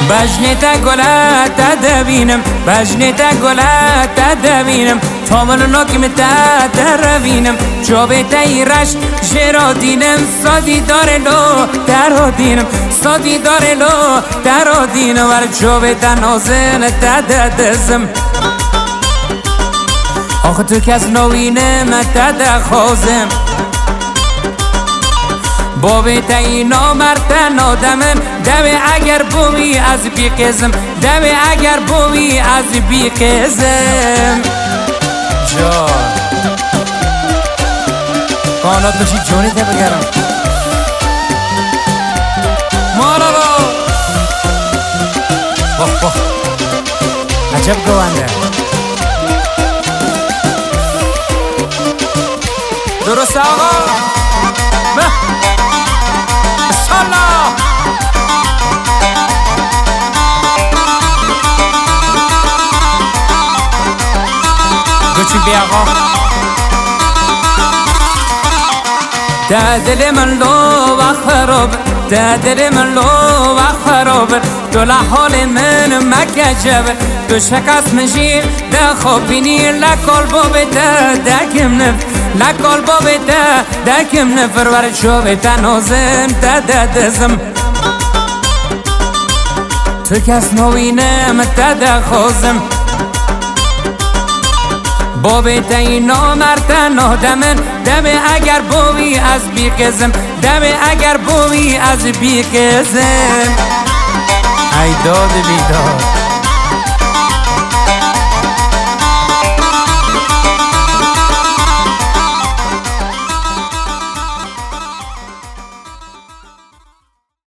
بجنیتا گلت دبینم بجنیتا گلت دبینم تامل ناکم تا روینم جابتا ایرش جرادینم سادی داره لو درادینم سادی داره لو درادینم ور جابتا نازن تا دزم آخه تو کس نوینم تا دخوازم بابی تا اینا مرتن آدمن دوی اگر بوی از بیقزم دوی اگر بوی از بیقزم جان کانات بشی جونی تا بگرم مارا رو بخ بخ عجب گوانده درست آقا ماشاءالله گوچی بی آقا دل من لو و خراب دل من لو و خراب دل حال من مکجب تو شکست مشیر ده خوابینی لکال بابه دکم نف لکال بابه دکم نفر ور شوه تنازم دزم تو کس نوینم دخوازم بابی تا اینا مرتن آدمن دمه اگر بوی از بیقزم دمه اگر بوی از بیقزم ای داد بیداد